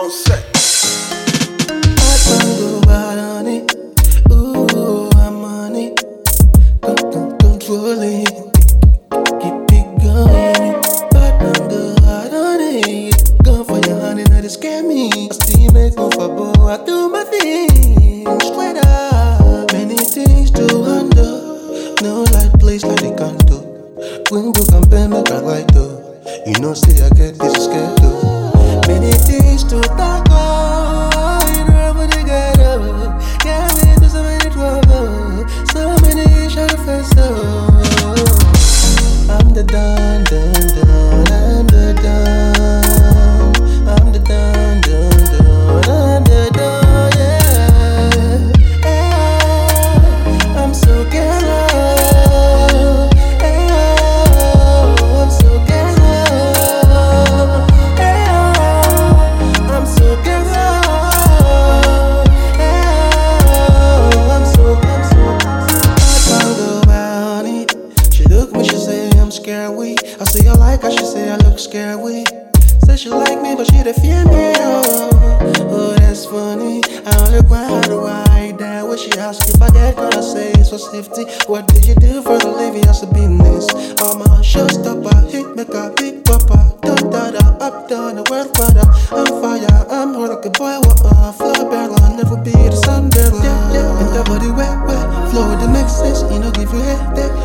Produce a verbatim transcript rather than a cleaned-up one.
on set. I can't go out on it. Ooh, I'm on it. Don't, don't control it. Keep it going. I can't go out on it. Go for your honey, now they scare me. I still make no for boy. I do my thing straight up. Many things to handle. No light place like the condo. When you compare me, I like though. You know, say I get this scared though. Many things to talk about. You know, when they get up. Can't wait to so many trouble. So many shot of face I'm the done, done, done. I'm the done. I'm the done, done, done. I'm the done, yeah. Yeah. I'm so ghetto. Yeah. I'm so ghetto. Yeah. I'm so ghetto. Yeah. I'm so, I'm so, I can't go about it. She look me, she say I'm scared we. I say I like her, she say I look scared we. Say she like me, but she dey fear me, oh. Oh, that's funny. I only cry, how do I hide that? When she ask if I get caught, I say it's for safety. What did you do for the living as a business? I'm a showstopper, hit make a big papa. Down, down, down, up, down, the world water. I'm fire, I'm hot like a boy, what uh, flow barrel, never be the sun barrel. Yeah, yeah, and the body wet, wet, flow that makes sense, you know, give you head,